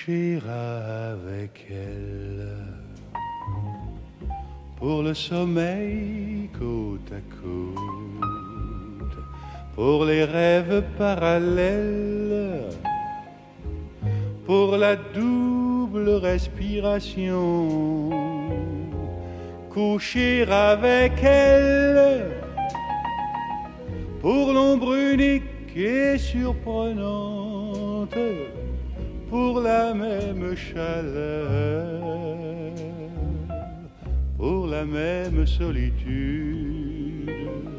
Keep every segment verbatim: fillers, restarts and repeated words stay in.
coucher avec elle pour le sommeil côte à côte, pour les rêves parallèles, pour la double respiration, coucher avec elle pour l'ombre unique et surprenante, pour la même chaleur, pour la même solitude,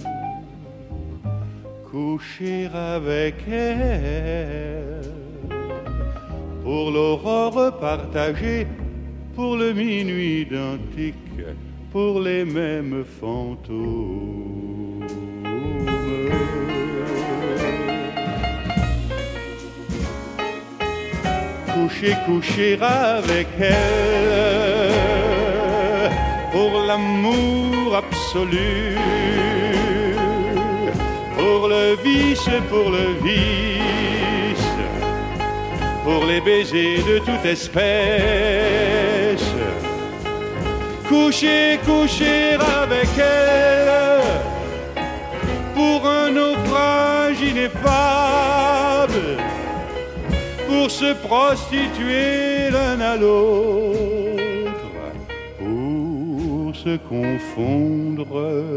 coucher avec elle, pour l'aurore partagée, pour le minuit identique, pour les mêmes fantômes. Coucher, coucher avec elle, pour l'amour absolu, pour le vice, pour le vice, pour les baisers de toute espèce. Coucher, coucher avec elle, pour un naufrage ineffable, pour se prostituer l'un à l'autre, pour se confondre,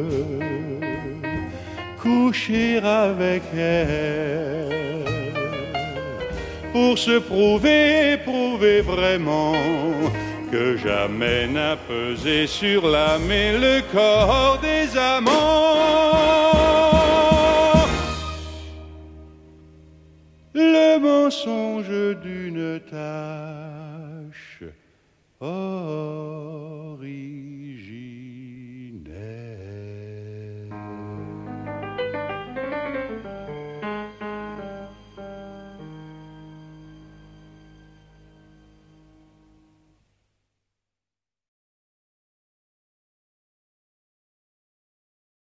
coucher avec elle, pour se prouver, prouver vraiment que jamais n'a pesé sur l'âme et le corps des amants le mensonge d'une tâche originale.